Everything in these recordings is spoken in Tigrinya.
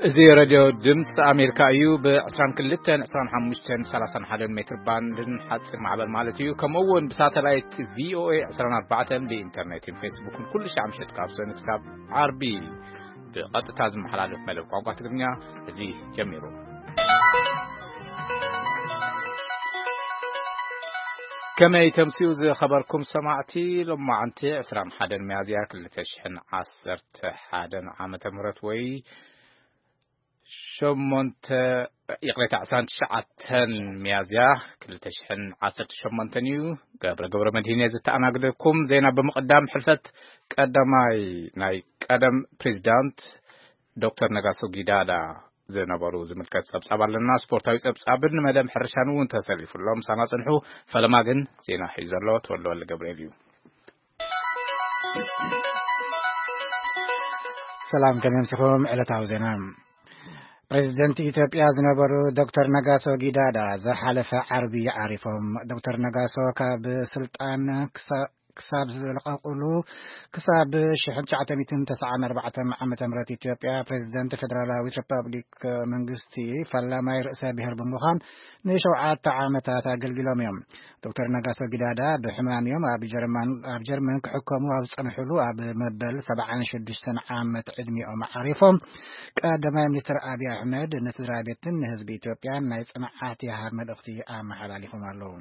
زي راديو دمس أمريكا أيو بعشران كلتين عشران حمشتين سلاسن حدا متر باندن حادث معبر مالتيو كمون بساتلايت VOA عشران أربعة بإنترنت فيسبوك كل شيء عم شتقابسون كتاب عربي بقطع تازم محلات ملك وقعت الدنيا زي جميرو كما يتمسيوز خبركم سمعتي لما عنتي عشران حدا مياديا كل تشحن عصرت حدا عامة مرت وي شمونت يقلت عسان شعتن ميازيا كل تشحن عصرت شمونتنيو قبر مدينة زتانا قدركم زينا بمقدام حلفت قدماي ناي قدم بريزيدنت دكتور نغاسو جيدادا زينا بروز ملكات سبسابا لنا سبورتاوي سبسابن مدام حرشانو انتساليف اللهم سانا صنحو فلما قن زينا حيزرلو تولو اللي قبريليو سلام كميم سفوم علتاو زينام بريزيدنت إثيوبيا زنبرو دكتور نغاسو جيدادا زحالف عربي عارفهم دكتور نغاسو كبسلطان كساب زلقاقلو كساب شحن شعتميتن تسعان 4 عامة مرات إثيوبيا بريزيدنت فدرالاوي ريبابليك منغستي فلما يرأسا بهر بمخان نشوعات عامتات أقلقلهم يوم دكتور نغاسو جيدادا بحمام يوم أب جرمن كحكمو أب صنحلو أب مبل 76 عامة عدمي أو معارفهم قدما مستر أبي أحمد نسر أبيتن حزب إثيوبيا نايس أنعاتي هارمد أختي آم حلاليهم اللهم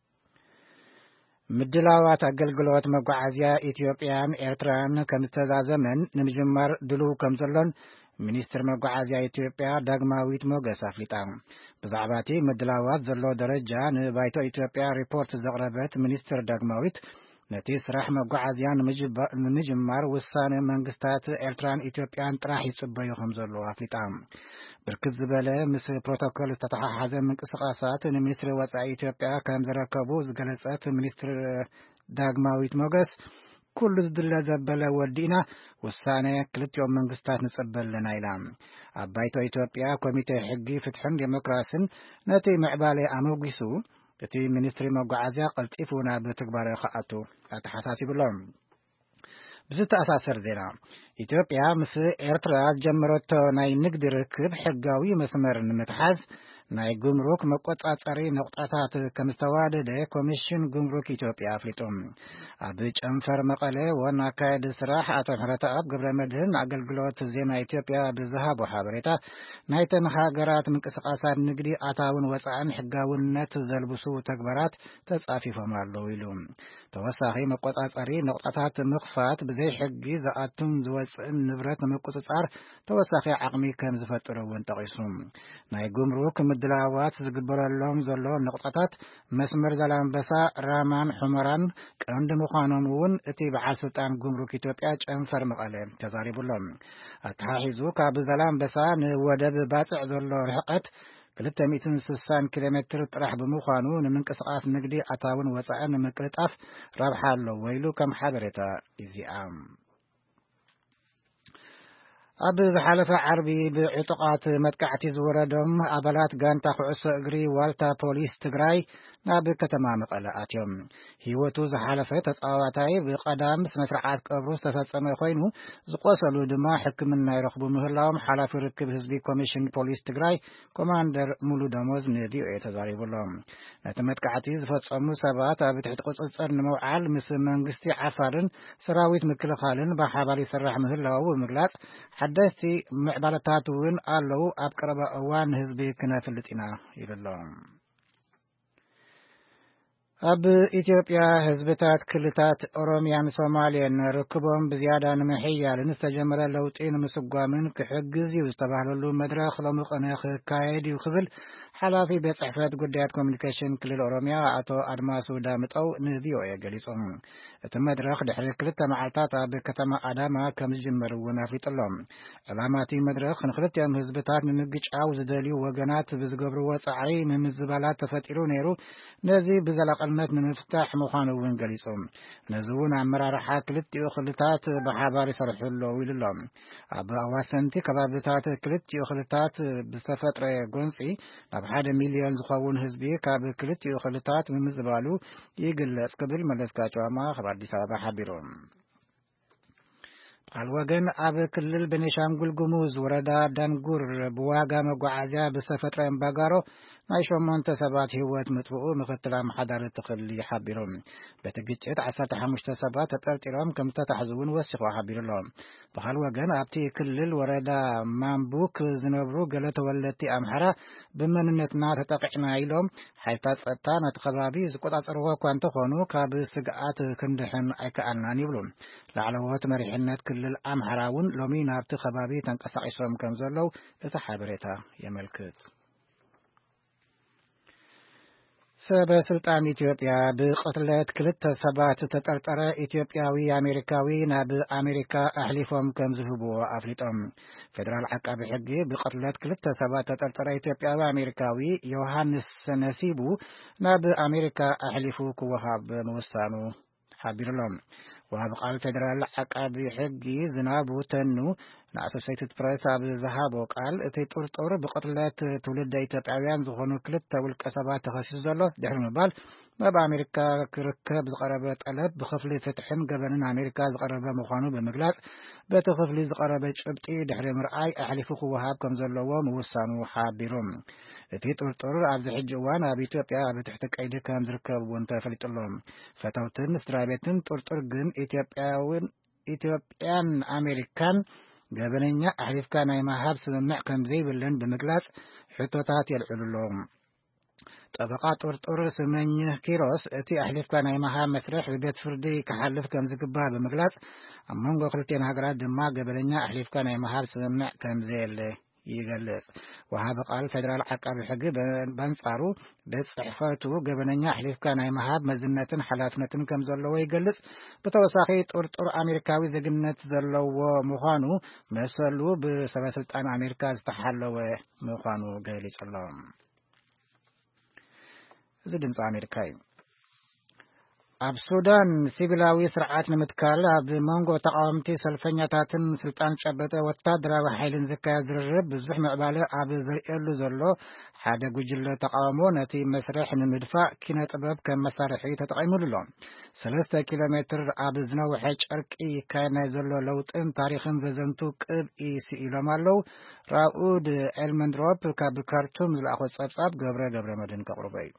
مدلاوات أقلقلوات مقعزيا إثيوبيان إرتران كمتزازمن نمجمر دلو كمزلون منيستر مقعزيا إثيوبيا داغماويت موغس أفليتان بزعباتي مدلاوات زلو درجة نبايتو إثيوبيا ريبورت زغربت منيستر داغماويت نتي سراح مقعزيا نمجمر وسان منغستات إرتران إثيوبيان تراح يتصبيو خمزلو أفليتان بركز بلا مس بروتوكول استتحاحز من قسقاسات المنستر وصاي إثيوبيا كان زركبو زغلصات منستر داغماويت موغس كل ذل زبل ودينا وسانه كلتيوم منغستات نصبلنا إلام أبايتو إثيوبيا كوميتي حقي فتحن ديمقراسن نتي معبالي أموغيسو تي منستر مقعزيا قلطيفونا بتكبار خاطو اتحساسي بلوم بزت أساسر زينا إثيوبيا مس إرترا جمرت ناي نقدر ركب حقاوي مسمر نمتحاز ناي جمرك مقطعطري نقطعات كمستواد كوميشن جمرك إثيوبيا فليتوم أبيج أنفر مقالة وانا كايد سراح أتحرت أب قبل مدهن أقلقلوت زينا إثيوبيا بذهب وحابريتا نايتن حاقرات من قسقاسات نقدي أتاون وصعن حقاون نت زلبسو تكبرات تسعفي فمالو يلوم توساخي مقطعطري نقطعات مخفات بزي حقي زاتم زوصن نبرت مقطعطار توساخي عقمي كم زفترون تقيسوم ناي جمرك مدلاوات زغبرلهم زلو نقطعات مسمر زلانبسا رامان حمران قند مخانون اتي بعال سلطان جمرك إثيوبيا ጨንፈር መቀለ ተዛሪቡሎም አታሂዙ ካብ ዘላንበሳ ንወደብ ባጽዕ ዘሎ ርሕቀት 260 ኪሎሜትር ጥራሕ በመዃኑ ንምንቅስቃስ ንግዲ አታውን ወጻእን መቅረጣፍ ረብሓሎ ወይሉ ከም ሓበሬታ እዚኣም أب بحلفة عربي بعتقات مدقعتي زوردهم أبلات غانتا خعص أجري والتا بوليس تجراي ناب كتمام قلقات يوم هيوتو زحلفة تتصاواتاي بقدام سمسرعات قبروس تفتصم يخوينو زقوصلو دما حكمنا يرخبو مهلاهم حلاف ركب حزبي كوميشن بوليس تجراي كوماندر مولو داموز نديو يتزاريب اللهم نتمدقعتي زفتصمو سبات بتحت قصصر نموعال مثل منغستي عفارن سراويت مكلخالن بحبالي سرح مهلاو ومغلاص حدثي معبالتاتون قالوا أبقرب أوان هزبي كنا فلتنا إلى اللهم أب إثيوبيا هزبتات كلتات أوروميان سوماليان ركبهم بزيادة نمحية لنستجمر اللوتين مسقوامن كحقزي واستبعلوا مدرخ لمقناخ كايدي وخبل حلافي بصحفات قديات كوميونيكيشن كل الأوروميا أتو أدماسو دامت أو نذيو يقليسهم المدرخ دحر كلتا معلتات بكتما أداما كمجمر ونافيت اللهم علاماتي مدرخ نخلت يام هزبتات ننقج عاوز داليو وقنات بزقبرو وصعي من الزبالات تفتيرو نيرو نزي بزلق المت نمفتاح مخانو ونقليسهم نزون عمرار حاكلت يوخلتات بحاباري سرحو اللو ويللهم أبا واسنتي كبابتات كلت يوخلتات بستفتر قنصي بحاد مليون زخوون هزبي كاب كلت يوخلتات من الزبالو يقل اسكبل مدسكاتو أما خبر دي سابا حبيرون አልወገን አብ ክልል ቤኒሻንጉል ጉሙዝ ወረዳ ዳንጉር በዋጋ መጓዓዝያ በተፈጥሮ እምባጋሮ ናይ 8 ሰባት ህይወት መጥፍኡ ምክትል አምሓዳሪ ተኽሊ ሓቢሮም በቲ ግጭት 15 ሰባት ተጠርጢሮም ከም ተታሕዙውን ወሲኹ ሓቢሩሎም በኻል ወገን ኣብቲ ክልል ወረዳ ማምቡክ ዝነብሩ ገለ ተወለድቲ አምሓራ ብመንነትና ተጠቂዕና ኢሎም ሓይልታት ጸጥታ ነቲ ከባቢ ዝቆጻጸርዎ እኳ እንተኾኑ ካብ ስግኣት ክንድሕን ኣይከኣልናን ይብሉ ላዕለዎት መሪሕነት ክልል አምሓራ እውን ሎሚ ናብቲ ከባቢ ተንቀሳቂሶም ከም ዘለው እቲ ሓበሬታ የመልክት ሰበስልጣን ኢትዮጵያ ብቅትለት ክልተ ሰባት ተጠርጠረ ኢትዮጵያዊ አሜሪካዊ ናብ አሜሪካ አሕሊፎም ከም ዝህብዎ አፍሊጦም ፌደራል ዓቃቢ ሕጊ ብቅትለት ክልተ ሰባት ተጠርጠረ ኢትዮጵያዊ አሜሪካዊ ዮሐንስ ነሲቡ ናብ አሜሪካ አሕሊፉ ክወሃብ ምውሳኑ ሓቢሩሎም ወሃብ ቃል ፌደራል ዓቃቢ ሕጊ ዝናቡ ተኑ ንአሶሴትድ ፕሬስ ኣብ ዝሃቦ ቃል እቲ ጥርጡር ብቅትለት ትውልደ ኢትዮጵያውያን ዝኾኑ ክልተ ውልቀ ሰባት ተኸሲሱ ዘሎ ድሕሪ ምባል ናብ አሜሪካ ክርከብ ዝቀረበ ጠለብ ብክፍሊ ፍትሕን ገበንን አሜሪካ ዝቀረበ ምዃኑ ብምግላጽ በቲ ክፍሊ ዝቀረበ ጭብጢ ድሕሪ ምርኣይ ኣሕሊፉ ክወሃብ ከም ዘለዎ ምውሳኑ ሓቢሮም እቲ ጥርጡር ኣብዚ ሕጂ እዋን ኣብ ኢትዮጵያ ኣብ ትሕቲ ቀይዲ ከም ዝርከብ እውን ተፈሊጡሎም ፈተውትን ስድራቤትን ጥርጡር ግን ኢትዮጵያን አሜሪካን ገበነኛ ኣሕሊፍካ ናይ ምሃብ ስምምዕ ከም ዘይብለን ብምግላጽ ሕቶታት የልዕሉሎም ጠበቃ ጥርጡር ስመኝህ ኪሮስ እቲ ኣሕሊፍካ ናይ ምሃብ መስርሕ ብቤት ፍርዲ ክሓልፍ ከም ዝግባእ ብምግላጽ ኣብ መንጎ ክልቴን ሃገራት ድማ ገበነኛ ኣሕሊፍካ ናይ ምሃብ ስምምዕ ከም ዘየለ ይገልጽ ወሃብ ቃል ፌደራል ዓቃቢ ሕጊ በንጻሩ በጽሕፈቱ ገበነኛ ኣሕሊፍካ ናይ ምሃብ መዝነትን ሓላፍነትን ከም ዘለዎ ይገልጽ ብተወሳኺ ጥርጡር አሜሪካዊ ዜግነት ዘለዎ ምዃኑ መሰሉ ብሰበስልጣን አሜሪካ ዝተሓለወ ምዃኑ ገሊጹሎም እዚ ድምፂ አሜሪካ እዩ ኣብ ሱዳን ሲቪላዊ ስርዓት ንምትካል ኣብ መንጎ ተቃወምቲ ሰልፈኛታትን ስልጣን ጨበጠ ወታደራዊ ሓይልን ዝካየድ ዝርርብ ብዙሕ ምዕባለ ኣብ ዘርእየሉ ዘሎ ሓደ ጉጅለ ተቃውሞ ነቲ መስርሕ ንምድፋእ ኪነ ጥበብ ከም መሳርሒ ተጠቂሙሉ ኣሎ 3 ኪሎ ሜትር ኣብ ዝነውሐ ጨርቂ ይካየድ ናይ ዘሎ ለውጥን ታሪክን ዘዘንቱ ቅብኢ ስኢሎም ኣለው ራኡድ ኤልመንድሮፕ ካብ ካርቱም ዝለኣኾ ጸብጻብ ገብረ መድህን ከቕርቦ እዩ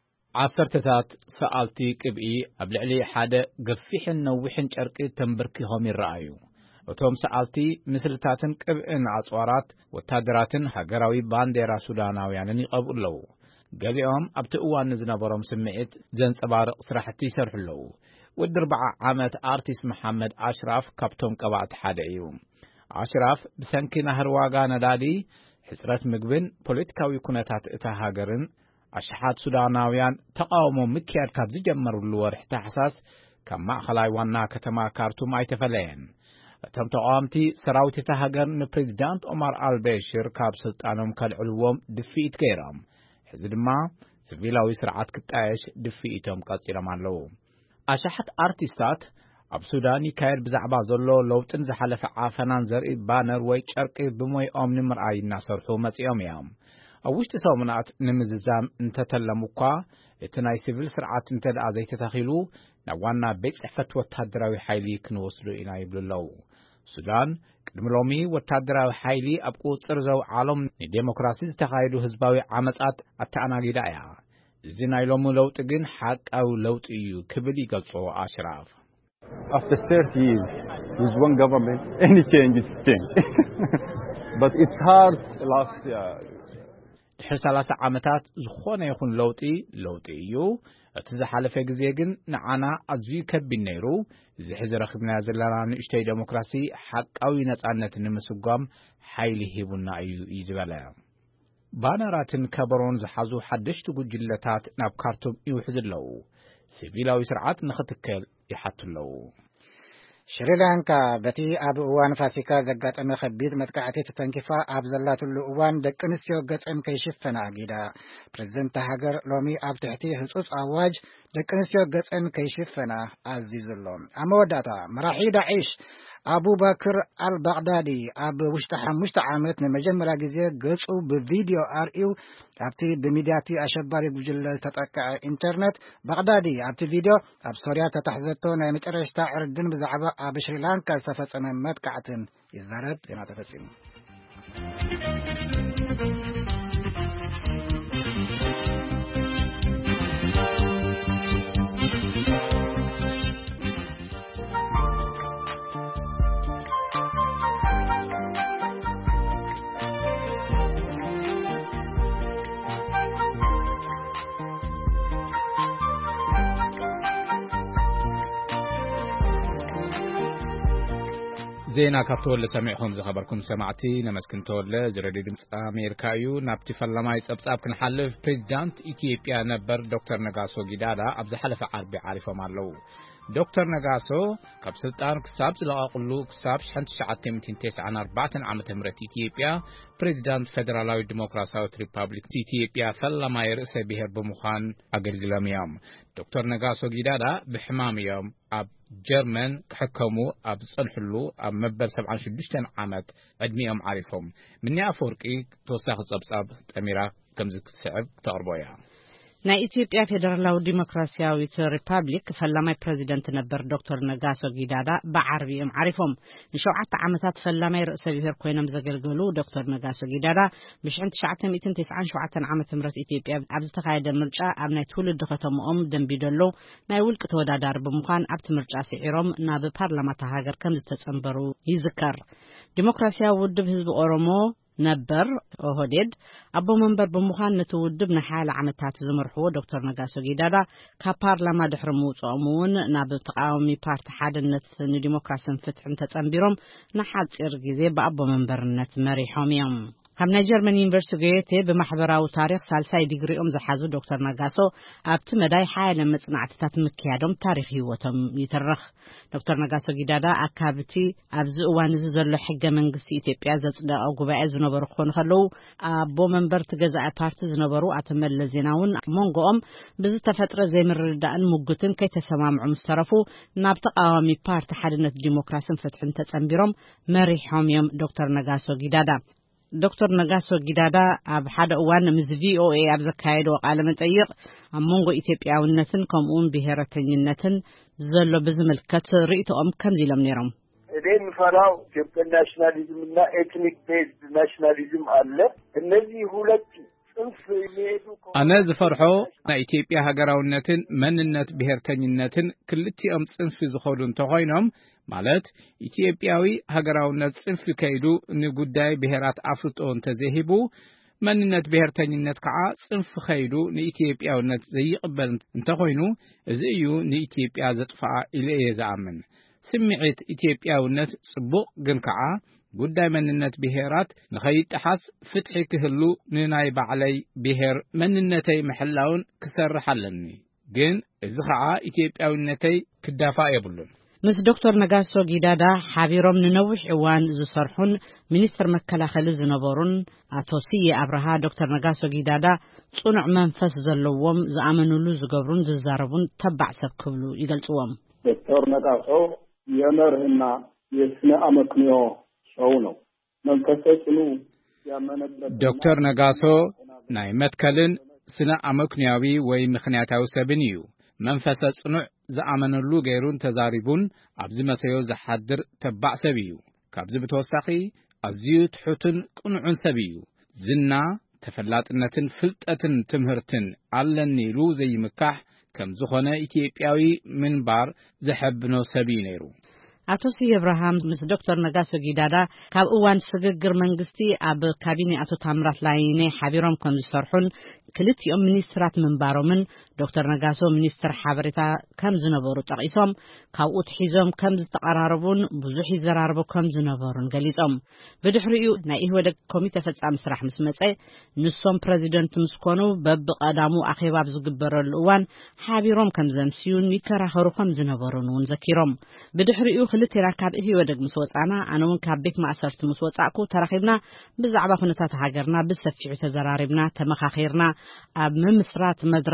ዓሰርተታት ሰኣልቲ ቅብኢ ኣብ ልዕሊ ሓደ ገፊሕን ነዊሕን ጨርቂ ተንበርኪኾም ይረኣዩ እቶም ሰኣልቲ ምስልታትን ቅብእን ኣጽዋራት ወታደራትን ሃገራዊ ባንዴራ ሱዳናውያንን ይቐብኡ ኣለዉ ገሊኦም ኣብቲ እዋን ዝነበሮም ስምዒት ዘንጸባርቕ ስራሕቲ ይሰርሑ ኣለዉ ወዲ 40 ዓመት ኣርቲስት መሐመድ ኣሽራፍ ካብቶም ቀባእቲ ሓደ እዩ ኣሽራፍ ብሰንኪ ናህር ዋጋ ነዳዲ ሕጽረት ምግብን ፖለቲካዊ ኩነታት እታ ሃገርን ኣሽሓት ሱዳናውያን ተቃውሞ ምክያድ ካብ ዝጀመሩሉ ወርሒ ታሕሳስ ካብ ማእኸላይ ዋና ከተማ ካርቱም ኣይተፈለየን እቶም ተቃወምቲ ሰራዊት እታ ሃገር ንፕሬዚዳንት ኦማር አልቤሽር ካብ ስልጣኖም ከልዕልዎም ድፊኢት ገይሮም ሕዚ ድማ ሲቪላዊ ስርዓት ክጣየሽ ድፊኢቶም ቀፂሎም ኣለዉ ኣሽሓት ኣርቲስታት ኣብ ሱዳን ይካየድ ብዛዕባ ዘሎ ለውጥን ዝሓለፈ ዓፈናን ዘርኢ ባነር ወይ ጨርቂ ብሞይኦም ንምርኣይ እናሰርሑ መጺኦም እዮም ኣብ ውሽጢ ሰሙናት ንምዝዛም እንተተለሙ እኳ እቲ ናይ ሲቪል ስርዓት እንተደኣ ዘይተተኺሉ ናብ ዋና ቤት ጽሕፈት ወታደራዊ ሓይሊ ክንወስዱ ኢና ይብሉ ኣለዉ ሱዳን ቅድሚ ሎሚ ወታደራዊ ሓይሊ ኣብ ቁፅር ዘውዓሎም ንዴሞክራሲ ዝተኻየዱ ህዝባዊ ዓመጻት ኣተኣናጊዳ እያ እዚ ናይ ሎሚ ለውጢ ግን ሓቃዊ ለውጢ እዩ ክብል ይገልጾ ኣሽራፍ After 30 years, with one government, any change is change. But it's hard last year. ድሕሪ 30 ዓመታት ዝኾነ ይኹን ለውጢ እዩ እቲ ዝሓለፈ ግዜ ግን ንዓና ኣዝዩ ከቢድ ነይሩ እዚ ሕዚ ረኺብና ዘለና ንእሽተይ ዴሞክራሲ ሓቃዊ ነጻነት ንምስጓም ሓይሊ ሂቡና እዩ ዝበለ ባነራትን ከበሮን ዝሓዙ ሓደሽቲ ጉጅለታት ናብ ካርቱም ይውሕዙ ኣለዉ ሲቪላዊ ስርዓት ንኽትከል ይሓቱ ኣለዉ ሽሪላንካ በቲ ኣብ እዋን ፋሲካ ዘጋጠመ ከቢድ መጥቃዕቲ ተተንኪፋ ኣብ ዘላትሉ እዋን ደቂ ኣንስትዮ ገጸን ከይሽፈና ኣጊዳ ፕሬዝደንት ሃገር ሎሚ ኣብ ትሕቲ ህጹጽ ኣዋጅ ደቂ ኣንስትዮ ገጸን ከይሽፈና ኣዚዙሎም ኣብ መወዳእታ መራሒ ዳዒሽ أبو بكر البغدادي أبو وشت عامت نمجمع جزية قصو بفيديو أرئيو أبتي بميدياتي أشباري بجل تتأكع إنترنت بغدادي أبتي فيديو أب سوريا تتحزتون مترش تاعر الدين بزعباء أب شريلانكا سفصنا مدكعتن يزارب زينا تفسين زينا كابتول سمعهم زخبركم سمعتي نمسكن تول زردي دمس أمريكايو نابتي فلما يسأب كنحلف بريزيدنت إثيوبيا نبر دكتور نغاسو جيدادا أبز حلف عربي عارفه مالو دكتور نغاسو كاب سلطان كساب زلاقلو كساب شحنت شعاتي 294 عامة مرت إثيوبيا بريزيدنت فدرالاوي ديمقراطية ريبابليك إثيوبيا فلما يرأس بهر بمخان أجرجلام يوم دكتور نغاسو جيدادا بحمام يوم أب جرمن كحكموا أب صنحلو أب مبل 76 عامت أدميهم عارفهم مني أفوركي توساخ صبصاب أميرا كمزك سعب تقربويا نا إثيوبيا فدرالاوي ديمقراطية ريبابليك فلما بريزيدنت نبر دكتور نغاسو جيدادا بعربيهم عارفهم نشوعت عامتات فلما يرأس بهر كوينم زغلغلو دكتور نغاسو جيدادا مش عند شعات 297 عامة مرت إثيوبيا أبز تقايد مرجع أبناء تولد ختم دنبيدلو ناي ولك تودادار بمخان أبت مرجع سعيرهم ناب بارلمانت هاجر كم تتصنبروا يذكر ديمقراطيا ودب حزب أورومو نبر أهدد أبو منبر بمخان نتودب نحال عمتات زمرحو دكتور نغاسو جيدادا كبارلما دحرمو صامون ناب تقاومي بارت حادنت ديمقراسيا فتح تتصنبيرهم نحاد إرجيزي بأبو منبر نت مريحهم يوم هم جرمن يونيفرسيتي بمحبراو تاريخ سالساي ديغري زحازو دكتور نغاسو ابت مداي حال مصنعتات مكيادم تاريخ هيوتم يترخ دكتور نغاسو جيدادا اكابتي ابز اوان زلو حق منغست ايثيوبيا زصداو غباعي زنبرو خون خلو ابو منبر تجزا بارت زنبرو اتمل زيناون مونغوم بز تفطر زي مردان مغتن كي تسمامعو مسترفو ناب تقاومي بارت حدنت ديمقراسيا فتحن تتصنبيرهم مريحهم يوم دكتور نغاسو جيدادا دكتور نغاسو جيدادا اب حدا اوان مز في او اي ابز كايدو قال مطيق امونغو ايثيوبياونتن كمون بهرتنينتن زلو بزملكت ريتهم كم زيلم نيرم እኔን ፈራው ኢትዮጵያ ናሽናሊዝም እና ኤትኒክ ቤዝድ ናሽናሊዝም አለ እነዚህ ሁለት ጽንፍ የሚሄዱ أنا زفرحو نا إثيوبيا هاجراونتن مننت بهرتنينتن كلتيهم ጽንፍ ዝኸዱን ተኾይኖም ማለት ኢትዮጵያዊ ሃገራውነት ጽንፍ ከይዱ ንጉዳይ ብሔራት አፍርጦን ተዘሂቡ መንነት ብሔርተኝነት ከዓ ጽንፍ ከይዱ ንኢትዮጵያውነት ዘይቅበል እንተኾይኑ እዚ እዩ ንኢትዮጵያ ዘጥፋ ኢለየ ዝኣምን ስምዒት ኢትዮጵያውነት ጽቡቕ ግን ከዓ ጉዳይ መንነት ብሔራት ንኸይጥሓስ ፍትሒ ክህሉ ንናይ ባዕለይ ብሔር መንነተይ ምሕላውን ክሰርሕ ኣለኒ ግን እዚ ከዓ ኢትዮጵያውነተይ ክዳፋ የብሉን مس دكتور نغاسو جيدادا حبيرم ننوح اوان زسرحون منستر مكلاخل زنبورون اتوسي ابرها دكتور نغاسو جيدادا صنع منفس زلووم زامنولو زغبرون ززاربون تبع سبكبلو يغلصوم دكتور نغاسو يمرهنا يسنا امكنيو شاونو منفسچنو يامنبت دكتور نغاسو ناي متكلن سنا امكنياوي ወይ ምክንያታዊ ሰብንዩ መንፈሰ ጽኑዕ ዝኣመነሉ ገይሩን ተዛሪቡን ኣብዚ መሰዮ ዝሓድር ተባዕ ሰብ እዩ ካብዚ ብተወሳኺ ኣዝዩ ትሑትን ቅኑዕን ሰብ እዩ ዝና ተፈላጥነትን ፍልጠትን ትምህርትን ኣለኒ ኢሉ ዘይምካሕ ከም ዝኾነ ኢትዮጵያዊ ምንባር ዝሕብኖ ሰብ እዩ ነይሩ አቶ ሲ ኢብራሂም ምስ ዶክተር ነጋሶ ጊዳዳ ካብ እዋን ስግግር መንግስቲ ኣብ ካቢኔ አቶ ታምራት ላይኔ ሓቢሮም ከም ዝሰርሑን ክልቲኦም ሚኒስትራት መንባሮምን ዶክተር ነጋሶ ሚኒስትር ሓበሬታ ከም ዝነበሩ ጠቂሶም ካብኡ ትሒዞም ከም ዝተቀራረቡን ብዙሕ ይዘራርቡ ከም ዝነበሩን ገሊጾም ብድሕሪኡ ናይ ኢህወደግ ኮሚቴ ፈጻሚ ስራሕ ምስ መጸ ንሶም ፕሬዚደንት ምስኮኑ በብቀዳሙ ኣኼባ ዝግበረሉ እዋን ሓቢሮም ከም ዘምስዩን ይከራኸሩ ከም ዝነበሩን እውን ዘኪሮም ብድሕሪኡ ክልቲና ካብ ኢህወደግ ምስ ወጻና ኣነውን ካብ ቤት ማእሰርቲ ምስ ወጻእኩ ተራኺብና ብዛዕባ ኩነታት ሃገርና ብሰፊዑ ተዘራሪብና ተመኻኺርና ኣብ ምምስራት መድረኽን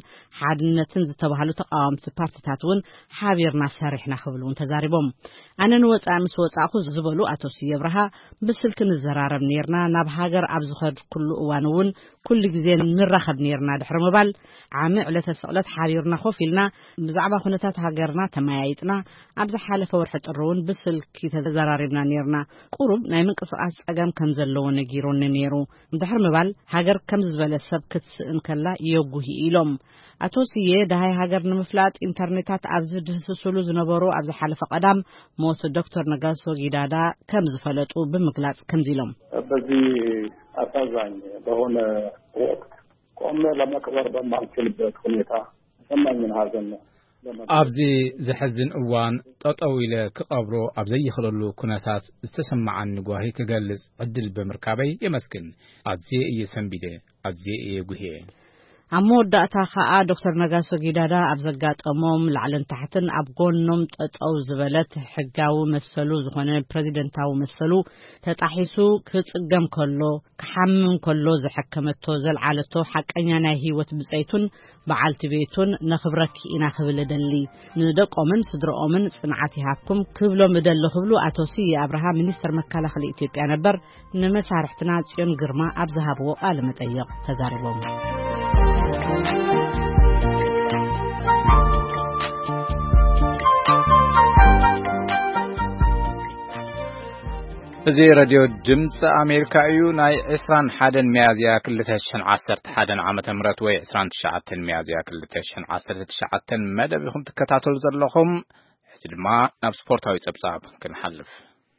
ሓድነትን ዝተባሃሉ ተቃዋምቲ ፓርቲታትን ሓቢርና ሰሪሕና ክብሉን ተዛሪቦም ኣነን ወፃኢ ምስ ወፃእኩ ዝበሉ አቶ ስዬ ብርሃ ብስልክ ንዘራረብ ነርና ናብ ሃገር ኣብ ዝኸድ ኩሉ እዋንውን ኩሉ ግዜ ንራኸብ ነርና ድሕሪ ምባል ዓሚ ዕለተ ሰቕለት ሓቢርና ኮፍ ኢልና ብዛዕባ ኩነታት ሃገርና ተማያይጥና ኣብ ዝሓለፈ ወርሒ ጥሩውን ብስልክ ተዘራሪብና ነርና ቁሩብ ናይ ምንቅስቃስ ጸገም ከም ዘለዎ ነጊሩን ነይሩ ድሕሪ ምባል ሃገር ከም ዝበለ ሰብ ክትስእን ከላ የጉሂ ኢሎም አቶ ስዬ ዳሃይ ሃገር ንምፍላጥ ኢንተርኔታት ኣብዚ ድህስስሉ ዝነበሩ ኣብ ዝሓለፈ ቀዳም ሞት ዶክተር ነጋሶ ጊዳዳ ከም ዝፈለጡ ብምግላጽ ከምዚሎም በዚህ አሳዛኝ በሆነ ወቅት ቆመ ለመቅበር በማልችልበት ሁኔታ ሰማኝን ሀዘን ኣብዚ ዝሕዝን እዋን ጠጠው ኢለ ክቐብሮ ኣብ ዘይኽለሉ ኩነታት ዝተሰማዓኒ ጓሂ ክገልጽ ዕድል ብምርካበይ የመስግን ኣዝየ እየ ሰንቢደ ኣዝየ እየ ጉሂየ ኣብ መወዳእታ ከዓ ዶክተር ነጋሶ ጊዳዳ ኣብ ዘጋጠሞም ላዕልን ታሕትን ኣብ ጎኖም ጠጠው ዝበለት ሕጋዊ መሰሉ ዝኾነ ፕሬዚደንታዊ መሰሉ ተጣሒሱ ክጽገም ከሎ ክሓምም ከሎ ዝሐከመቶ ዘልዓለቶ ሓቀኛ ናይ ህይወት ብጸይቱን በዓልቲ ቤቱን ነኽብረኪ ኢና ክብል ደሊ ንደቆምን ስድሮኦምን ጽንዓት ይሃብኩም ክብሎም ደሊ ክብሉ አቶ ስዬ አብርሃ ሚኒስትር መከላኸሊ ኢትዮጵያ ነበር ንመሳርሕትና ጽዮን ግርማ ኣብ ዝሃብዎ ቃለ መጠይቅ ተዛሪቦም እዚ ሬድዮ ድምጽ ኣሜሪካ እዩ ናይ 21 ሚያዝያ 2011 ዓመተ ምህረት ወይ 29 ሚያዝያ 2019 መደብኩም ትከታተሉ ዘለኹም ሕጂ ድማ ናብ ስፖርታዊ ጸብጻብ ክንሓልፍ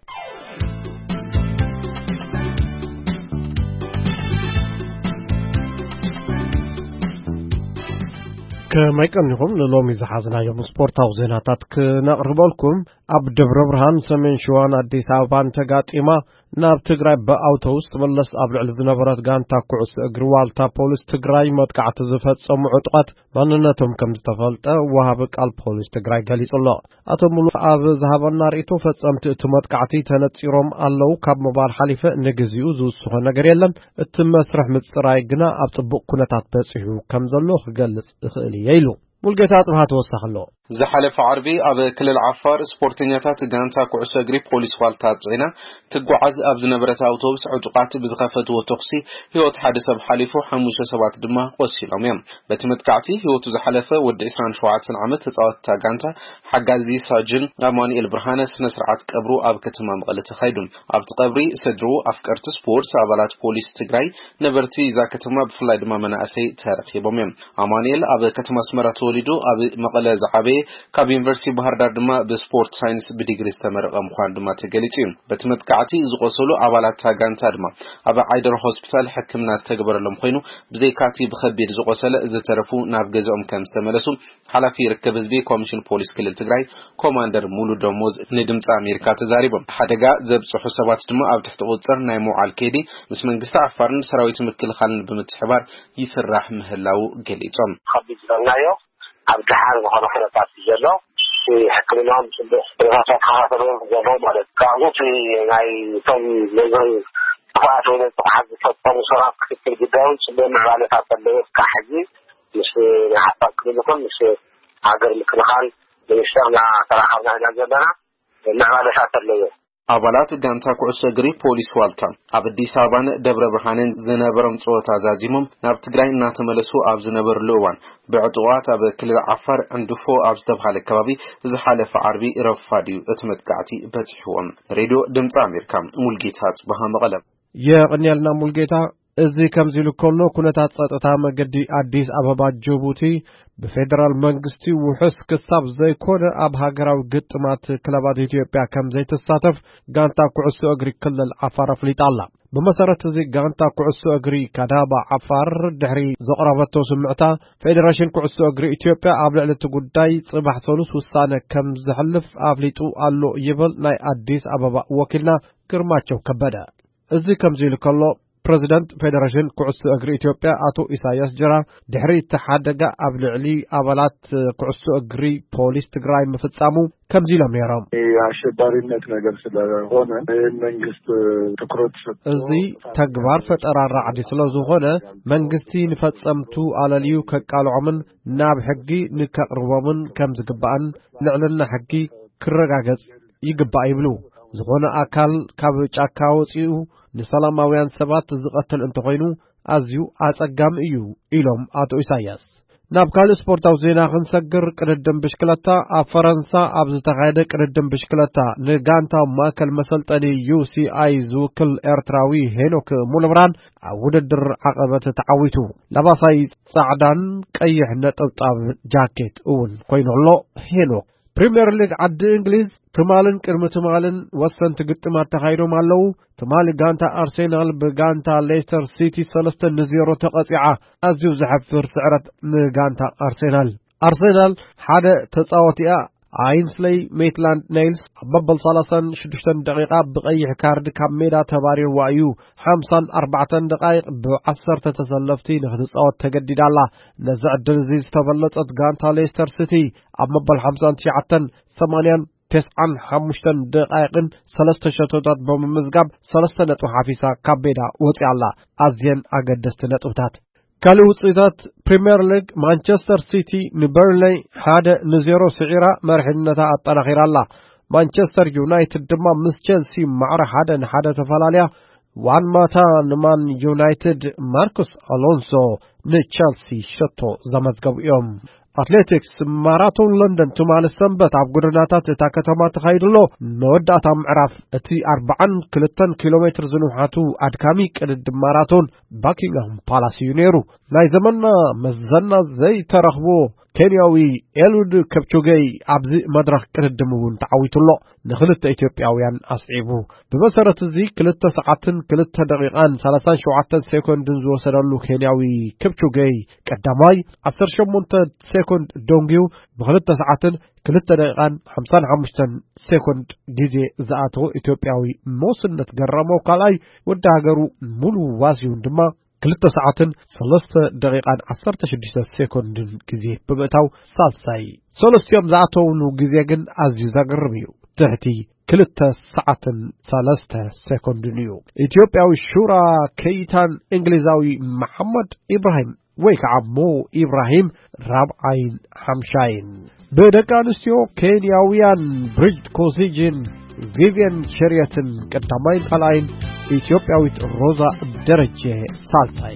كما يكنكم للومي زحازنا يوم سبورتاو زيناتات كنقربلكم ኣብ ደብረ ብርሃን ሰሜን ሸዋን አዲስ አበባን ተጋጢማ ናብ ትግራይ በአውቶቡስ ተመለስ ኣብ ልዕሊ ዝነበረት ጋንታ ኩዕሶ እግሪ ዋልታ ፖሊስ ትግራይ መጥቃዕቲ ዝፈጸሙ ዕጡቃት ማንነቶም ከም ዝተፈልጠ ወሃብ ቃል ፖሊስ ትግራይ ገሊጹሎ አቶ ሙሉ ኣብ ዝሃበና ርእቶ ፈጸምቲ እቲ መጥቃዕቲ ተነጺሮም ኣለው ካብ ምባል ሓሊፈ ንግዚኡ ዝውስኾ ነገር የለን እቲ መስርሕ ምጽራይ ግና ኣብ ጽቡቕ ኩነታት በጽሑ ከም ዘሎ ክገልጽ ይኽእል እዩ ሙልጌታ ጽብሃ ተወሳኸሎ زحلف عربي أب كل العفار سبورتينيات جانتا كعسى جري بوليس والتات زينة تجوعز أبز نبرة أوتوبس عجقات بزخفة وتقصي هو تحدث بحليفه حموشة سبعة دماء وسيلهم يوم بتمت كعتي هو تزحلفه ود إسران شوعات عمت تصاوت تاجانتا حجازي ساجن أماني البرهانة سنسرعات كبرو أب كتمام غلط خيدون أب تقبري سدرو أفكارت سبورتس أبلات بوليس تجري نبرتي إذا كتمام بفلاي دماء من أسي تاريخي بميم أماني أب كتمام سمرة ولدو أب مقالة زعبي كاب يونيفرسيتي بحر دار دما بسبورت ساينس بديجري استمرق مخان دما تجليتين بتمت كعتي زقصلو أبلات تاجانتا دما أبا عيدر هوسبيتال حكمنا استقبر لهم خينو بزي كاتي بخبير زقصل إذا تعرفوا نافجزهم كم استملسوا حلا في ركب زبي كوميشن بوليس كل التجري كوماندر مولو دوموز ندمت أمريكا تزاريبهم حدقة زب حسابات دما أو تحت قدر نايمو على الكيدي بس من قصة عفارن سراويت مكل خالن بمتحبار يسرح مهلاو جليتهم خبيز نايو عبد الحال وخلافنا تعسيجنا في حكمناهم برغاسات خاطرهم جابوا مالك كانوا في يعني صن لازم قاعدين تحد فترة مصارعة كتير جدا سبب معلومات عطلية كحجي مش حتى كلكم مش عقل الكلخان بنشتغل صراحة هنا جبنا معلومات عطلية أبلات جانتا كعسى جري بوليس والتا أبدي سابان دبر برهانين زنابرم صوت عزازيمم نبت جرين ناتملسو أب زنابر لوان بعطوات أب كل العفار عندفو أب استبحال الكبابي زحالف عربي رفاديو اتمت قعتي بتحوام ريدو دمت أمريكا مولجيتات بها مغلب يا غنيالنا مولجيتا እዚህ ከምዚሉ ከሎ ኩነታት ጸጥታ መገዲ አዲስ አበባ ጅቡቲ በፌደራል መንግስቲ ውሕስ ክሳብ ዘይኮነ ኣብ ሃገራዊ ግጥማት ክለባት ኢትዮጵያ ከም ዘይተሳተፍ ጋንታ ኩዕሶ እግሪ ክልል ዓፋር አፍሊጣላ بمسارة زي جانتا كعسو أجري كدابا عفار دحري زقربته سمعتا فيدراشن كعسو أجري إثيوبيا قبل تقداي صباح ثلث وسانة كم زحلف قبلتو قالو يبل لاي أديس أبابا وكلنا كرماتشو كبدا إزي كم زي لكالو ፕሬዚደንት ፌደሬሽን ኩዕሶ እግሪ ኢትዮጵያ አቶ ኢሳያስ ጅራ ድሕሪ ተሓደጋ ኣብ ልዕሊ ኣባላት ኩዕሶ እግሪ ፖሊስ ትግራይ ምፍጻሙ ከምዚ ኢሎም ነይሮም። አሸባሪነት ነገር ስለሆነ መንግስት ትኩረት እዚ ተግባር ፈጠራ ራዕዲ ስለዝኾነ መንግስቲ ንፈጸምቱ አለልዩ ከቃልዖምን ናብ ሕጊ ንከቅርቦምን ከም ዝግባእን ልዕልና ሕጊ ክረጋገጽ ይግባእ ይብሉ። ዝኾነ አካል ካብ ጫካ ወፂኡ ንሰላማውያን ሰባት ዝቀትል እንተኾይኑ ኣዝዩ አጸጋም እዩ ኢሎም አቶ ኢሳያስ። ናብ ካልእ ስፖርታዊ ዜና ክንሰግር ቅድድም ብሽክለታ ኣብ ፈረንሳ ኣብ ዝተኻየደ ቅድድም ብሽክለታ ንጋንታ ማእከል መሰልጠኒ UCI ዝውክል ኤርትራዊ ሄኖክ ሙሉብራን ኣብ ውድድር ዓቐበት ተዓዊቱ ለባሳይ ጻዕዳን ቀይሕ ነጠብጣብ ጃኬት እውን ኮይኑሎ ሄኖክ ፕሪሚየር ሊግ ዓዲ እንግሊዝ ትማልን ቅድሚ ትማልን ወሰንቲ ግጥማት ተኻይዶም ኣለዉ። ትማሊ ጋንታ አርሴናል ብጋንታ ሌስተር ሲቲ 3-0 ተቐፂዓ ኣዝዩ ዝሕፍር ስዕረት ንጋንታ አርሴናል ሓደ ተጻዋቲኣ አይንስሌይ ሜትላንድ ኔይልስ በበል 36 ደቂቃ ብቀይሕ ካርድ ካብ ሜዳ ተባሪር ዋዩ 54 ደቂቃ ብ10 ተሰለፍቲ ንኽትጻወት ተገዲዳላ። ነዚ ዕድል እዚ ዝተበለጸት ጋንታ ሌስተር ሲቲ ኣብ መበል 59 95 ደቂቃን 3 ሸቶታት ብምምዝጋብ 3 ነጥቢ ሓፊሳ ካብ ሜዳ ወፂኣላ። ኣዝየን ኣገደስቲ ነጥብታት ካልእ ውጽኢታት ፕሪሚየር ሊግ ማንቸስተር ሲቲ ንበርንሌይ 1-0 ስዒራ መርሕነታ ኣጠናኺራላ። ማንቸስተር ዩናይትድ ድማ ምስ ቼልሲ ማዕረ 1-1 ተፈላለያ። ዋን ማታ ንማን ዩናይትድ ማርኮስ አሎንሶ ንቼልሲ ሸቶ ዘመዝገቡ እዮም። አትሌቲክስ ማራቶን ለንደን ትማል ሰንበት ኣብ ጎደናታት እታ ከተማ ተኻይድሎ መወዳእታ ምዕራፍ እቲ 42 ኪሎ ሜትር ዝንውሓቱ ኣድካሚ ቅድድም ማራቶን ባኪንግሃም ፓላስ እዩ ነይሩ። ናይ ዘመንና መዘና ዘይተረኽቦ ኬንያዊ ኤሉድ ከፕቾጌይ ኣብዚ መድረኽ ቅድድም እውን ተዓዊቱሎ ንኽልተ ኢትዮጵያውያን ኣስዒቡ። ብመሰረት እዚ 2 ሰዓትን 2 ደቂቃን 37 ሴኮንድን ዝወሰደሉ ኬንያዊ ከፕቾጌይ ቀዳማይ 18 ሴኮንድ ዶንጊው ብ2 ሰዓትን 2 ደቂቃን 55 ሴኮንድ ጊዜ ዝኣተወ ኢትዮጵያዊ ሞስነት ገረመው ካልኣይ ወዲ ሃገሩ ሙሉ ዋሲውን ድማ 2 ሰዓትን 3 ደቂቃን 16 ሴኮንድን ጊዜ ብምእታው ሳልሳይ ሰለስቲኦም ዝኣተውሉ ጊዜ ግን ኣዝዩ ዘገርም እዩ። ትሕቲ 2 ሰዓትን 3 ሴኮንድን እዩ። ኢትዮጵያዊ ሹራ ከይታን እንግሊዛዊ መሐመድ ኢብራሂም ወይ ከዓ ሞ ኢብራሂም ራብዓይን ሓምሻይን ብደቂ ኣንስትዮ ኬንያውያን ብሪጅት ኮሲጅን ቪቪየን ሸሪየትን ቀዳማይን ካልኣይን ኢትዮጵያዊት ሮዛ ደረጀ ሳልሳይ።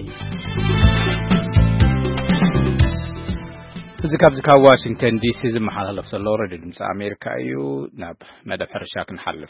እዚ ካብዚ ካብ ዋሽንግተን ዲሲ ዝመሓላለፍ ዘሎ ሬድዮ ድምፂ ኣሜሪካ እዩ። ናብ መደብ ሕርሻ ክንሓልፍ።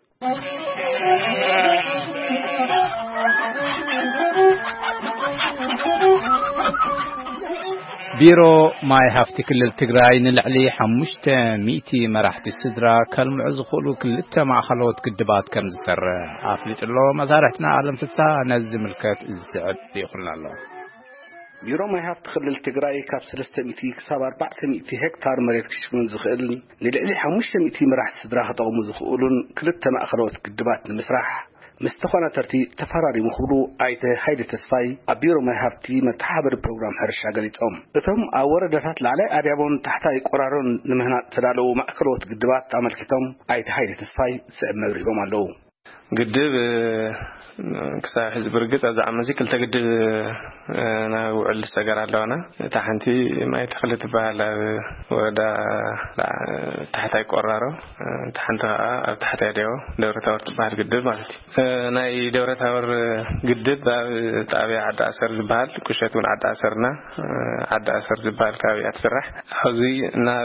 ቢሮ ማይ ሃፍቲ ክልል ትግራይ ንልዕሊ 500 መራሕቲ ስድራ ከልምዑ ዝኽእሉ 2 ማእኸሎት ግድባት ከም ዝተሰርሐ ኣፍሊጡሎ። መሳርሕትና ኣለም ፍሳ ነዚ ምልከት ዝስዕብ ይኹን ኣሎ። ቢሮ ማይ ሃፍቲ ክልል ትግራይ ካብ 300 ክሳብ 400 ሄክታር መሬት ክሽፍን ዝኽእል ንልዕሊ 500 መራሕቲ ስድራ ክጠቕሙ ዝኽእሉን 2 ማእኸሎት ግድባት ንምስራሕ مستخاناترتي تفراري مخبرو أيته هيدا تسفاي أبيرو ما هفتي متحابر برنامج حرش عقليتهم. ثم أوردت لعلى أريبون تحت قرارون لمهنات تدالو مأكلوت قدبات عمل كتم أيته هيدا تسفاي سأمريهم علو. قدب كسا حزب رجس أذا عمزي كل تقدب أنا وعلى السجارة لونا تحنتي ما يتخلت بها ودا تحت قراره تحنتها تحت يديه دورة ثور تبار قدب مالتي ناي دورة ثور قدب تابع عد أسر جبال كشتون عد أسرنا عد أسر جبال كابي أتسرح حزي نا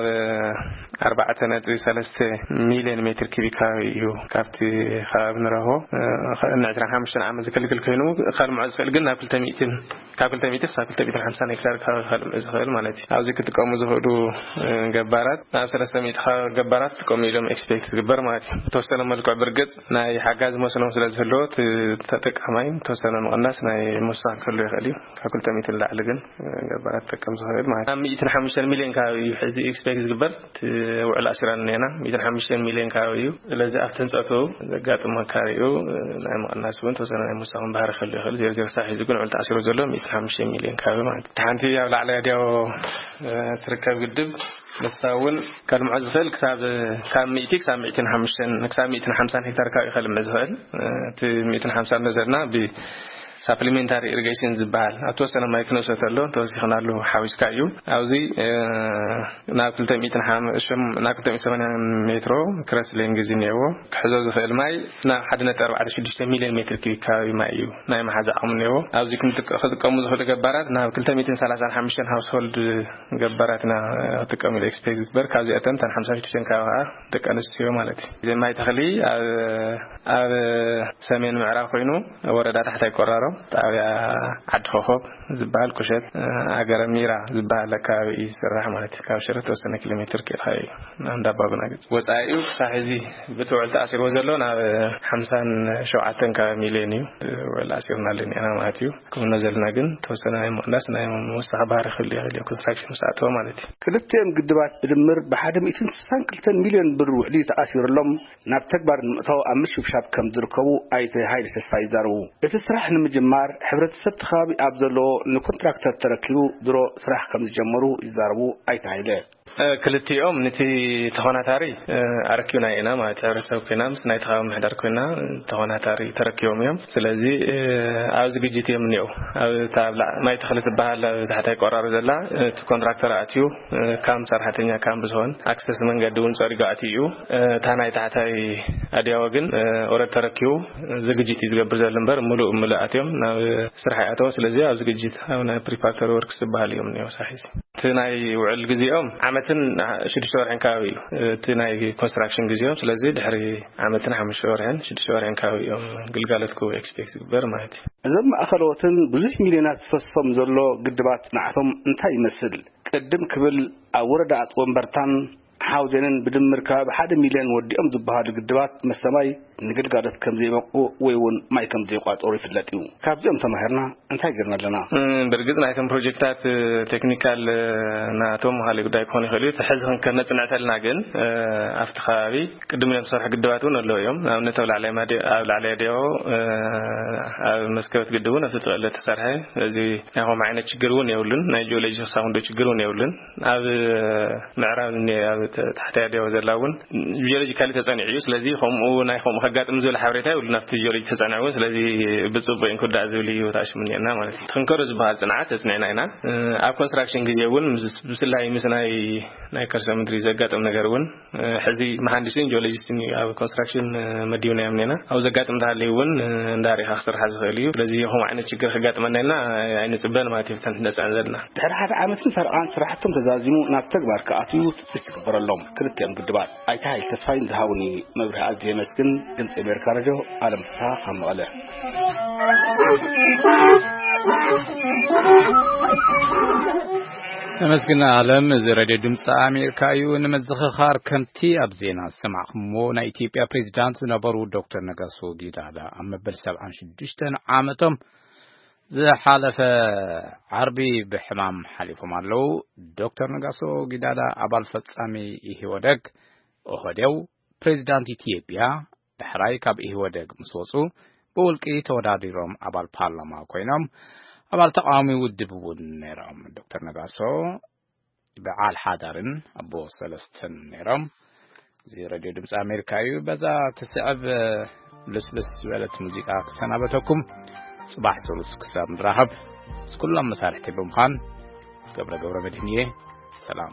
4.3 مليون متر كيبيكاوي يو كابتي خابنا هو نعزر حامشنا عم زكال كينو خال معز قلنا كل تميتين كل تميتين ساكل تميتين 50 هكتار خال إسرائيل مالتي عاوزك تقوم زهدو جبارات نفس رسميت خال جبارات تقوم يلوم إكسبكت جبار مالتي توصلنا ملك عبرجت ناي حاجات مثلا وصل زهلوت تتك حماين توصلنا الناس ناي مصان كله غالي كل تميتين لا لجن جبارات تقوم زهير مالتي 150 مليون كاوي حزي إكسبكت جبار ውዕል ኣሲራንና 150 ሚሊዮን ካባቢዩ ስለዚ ኣፍተንጸቶ ዘጋጥሞ ካሪኡ ናይ መቀናስውን ተወሰነ ናይ ሙሳኹን ባህር ኸል ይኽእል ዘርዘር ሳሒዙ ግን ውዕል ተኣሲሩ ዘሎ 150 ሚሊዮን ካባቢ ማለት ሓንቲ ያው ላዕለ ዲያው ትርከብ ግድብ መስታውን ካልምዖ ዝኽእል ካብ 100 ክሳብ 150 ሄክታር ካባቢ ይኽእል መዝኽእል እቲ 150 ነዘርና ብ supplementary irrigation ዝበሃል ኣተወሰነ ማይ ክነሰተሎ ተወሲኽናሉ ሓዊስካ እዩ ኣብዚ ናብ 280 ሜትሮ ክረስ ሌንግዝ ኔዎ ክሕዞ ዝኽእል ማይ ናብ 1.46 ሚሊዮን ሜትር ኪዩቢክ ካባቢ ማይ እዩ ናይ መሓዛ ኣቕሙ ኔዎ ኣብዚ ክጥቀሙ ዝኽእሉ ገባራት ናብ 235 ሃውስሆልድ ገባራትና ክጥቀሙ ኤክስፔክት ዝግበር ካብዚኣተን 56 ካባቢ ደቂ ኣንስትዮ ማለት እዩ ማይ ተኽሊ ኣብ ሰሜን ምዕራብ ኮይኑ ወረዳ ታሕታይ ቆራሮ ጣብያ ዓዲ ኮኸብ ዝበሃል ቁሸት ኣገረ ሚራ ዝበሃል ኣካባቢ ይስራሕ ማለት እዩ ካብ ሽረ ተወሰነ ኪሎ ሜትር ከይኸይ እንዳባብና ገጽ ወጻኢኡ ሳሕዚ ብትውዕል ተኣሲርዎ ዘሎ ናብ 57 ሚሊዮን እዩ ውዕል ኣሲርና ኣለና ማለት እዩ ከምነ ዘለና ግን ተወሰነ ናይ መቕናስ ናይ መወሳኺ ባህሪ ክህሉ ይኽእል ኮንስትራክሽን ስኣተወ ማለት እዩ ክልቲኦም ግድባት ብድምር ብ162 ሚሊዮን ብር ውዕሊ ተኣሲሩሎም ናብ ተግባር ንምእታው ኣብ ምሽብሻብ ከም ዝርከቡ ኣይተ ሃይለ ተስፋይ ይዛረቡ እቲ ስራሕ ንምጅማር ሕብረተሰብ ተኻቢ ኣብ ዘሎ ንኮንትራክተር ተረኪቡ ድሮ ስራሕ ከም ዝጀመሩ ይዛረቡ ኣይተ ሃይለ ክልቲኦም ነቲ ተኾናታሪ ኣረኪብና ኢና ማለት ሕብረተሰብ ኮይና ምስ ናይ ተኻቢ ምሕዳር ኮይና ተኾናታሪ ተረኪቦም እዮም ስለዚ ኣብ ዝግጅት እዮም እኒአው ኣብ ታብላ ማይ ተኽሊ ትበሃል ታሕታይ ቆራሮ ዘላ እቲ ኮንትራክተር ኣትዩ ካም ሰራሕተኛ ካም ብዝኾን ኣክሰስ መንገዲ እውን ፀሪጉ ኣትዩ እታ ናይ ታሕታይ ኣድያወ ግን ኦረድ ተረኪቡ ዝግጅት እዩ ዝገብር ዘሎ እምበር ሙሉእ ኣትዮም ናብ ስራሕ ይኣተው ስለዚ ኣብ ዝግጅት ኣብ ናይ ፕሪፓራቶሪ ወርክስ ዝበሃል እዮም እኒአው ሳሒዚ እቲ ናይ ውዕል ጊዜኦም ዓመትን 6 ወርሕን ካባቢ እዩ እቲ ናይ ኮንስትራክሽን ጊዜኦም ስለዚ ድሕሪ ዓመትን 5 ወርሕን 6 ወርሕን ካባቢ እዮም ግልጋሎት ክህቡ ኤክስፔክት ዝግበር ማለት እዩ እዞም ማእኸሎትን ብዙሕ ሚልዮናት ዝፈስሶም ዘሎ ግድባት ንዓቶም እንታይ ይመስል ቅድም ክብል ኣብ ወረዳ ኣጥወንበርታን ሓውዘንን ብድምር ካብ 1 ሚሊዮን ወዲኦም ዝበሃሉ ግድባት መሰማይ ንግልጋሎት ከም ዘይበቁ ወይ እውን ማይ ከም ዘይቋጠሩ ይፍለጥ እዩ ካብዚኦም ተማሂርና እንታይ ገርና ኣለና ብርግጽ ናይቶም ፕሮጀክታት ቴክኒካል ናቶም ሃለ ጉዳይ ኮን ይኽእል እዩ ተሕዝ ከነጽንዕተልና ግን ኣብቲ ከባቢ ቅድም ኢሎም ዝሰርሑ ግድባት እውን ኣለዉ እዮም ኣብነት ኣብ ላዕለይ ዲያው ኣብ መስከበት ግድቡ ነፍሲ ተቕለ ተሰርሐ እዚ ናይኹም ዓይነት ችግር እውን የብሉን ናይ ጂኦሎጂ ክሳውንዶ ችግር እውን የብሉን ኣብ ምዕራብ ኣብ ታሕታይ ዲያው ዘላውን ጂኦሎጂካሊ ተጸኒዑ እዩ ስለዚ ከምኡ ናይ ከምኡ ከጋጥም ዝብል ሓበሬታ ይብሉ ናፍቲ ጂኦሎጂ ተጸኒዑ ስለዚ ብጽቡቅ እንኩዳ ዝብል እዩ ታሽምኒና ማለት እዩ ትንከሩ ዝበሃል ጽንዓት ተጽኒዕና ኢና ኣብ ኮንስትራክሽን ጊዜ እውን ብስላይ ምስ ናይ ከርሰ ምድሪ ዘጋጥም ነገር እውን ሕዚ መሃንዲስን ጂኦሎጂስትን ኣብ ኮንስትራክሽን መዲውና ያምነና ኣብ ዘጋጥም ታሃለይ እውን እንዳሪኻ ክስራሕ ዝኽእል እዩ ስለዚ ከም ዓይነት ችግር ከጋጥመና ኢልና ኣይንጽበን ማለት እዩ ተንደስዕን ዘለና ድሕሪ ሓደ ዓመትን ፈርቓን ስራሕቶም ተዛዚሙ ናብ ተግባር ከኣትዩ ትጽብረሎም ክልቲኦም ግድባት ኣይተ ሃይለ ተስፋይ ዝሃቡኒ መብርሂ ኣዝየ መስግን ድምፂ ኣሜሪካ ሬድዮ ዓለም ፍስሓ ካብ መቐለ ተመስግን ዓለም ሬድዮ ድምፂ ኣሜሪካ እዩ ንመዘኻኸር ከምቲ ኣብ ዜና ሰማዕኹሞ ናይ ኢትዮጵያ ፕሬዝዳንት ዝነበሩ ዶክተር ነጋሶ ጊዳዳ ኣብ መበል 76 ዓመቶም ዝሓለፈ ዓርቢ ብሕማም ሓሊፎም ኣለው ዶክተር ነጋሶ ጊዳዳ ኣባል ፈጻሚ ኢህወደግ ኦህዴው ፕሬዝዳንት ኢትዮጵያ ድሕራይ ካብ ኢህወደግ ምስ ወፁ ብውልቂ ተወዳዲሮም ኣባል ፓርላማ ኮይኖም ኣባል ተቃዋሚ ውድብ እውን ነይሮም ዶክተር ነጋሶ በዓል ሓዳርን ኣቦ ሰለስተን ነይሮም እዚ ሬድዮ ድምፂ ኣሜሪካ እዩ በዛ ትስዕብ ልስልስ ዝበለት ሙዚቃ ክሰናበተኩም صباح سلس كسام رهب كلهم مسارح تبهم خان قبل مدينية سلام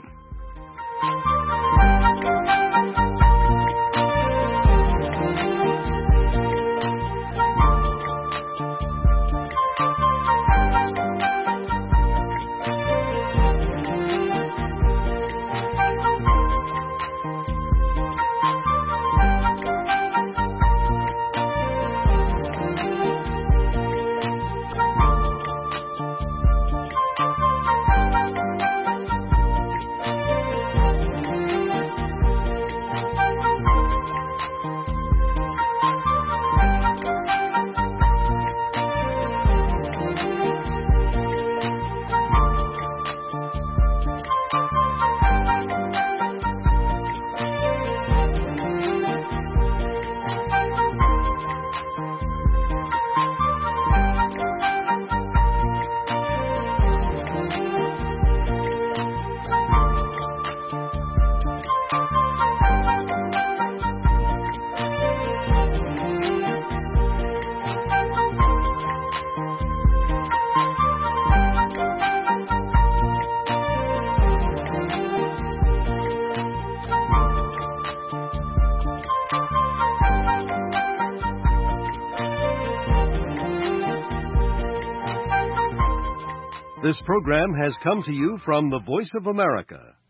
This program has come to you from the Voice of America,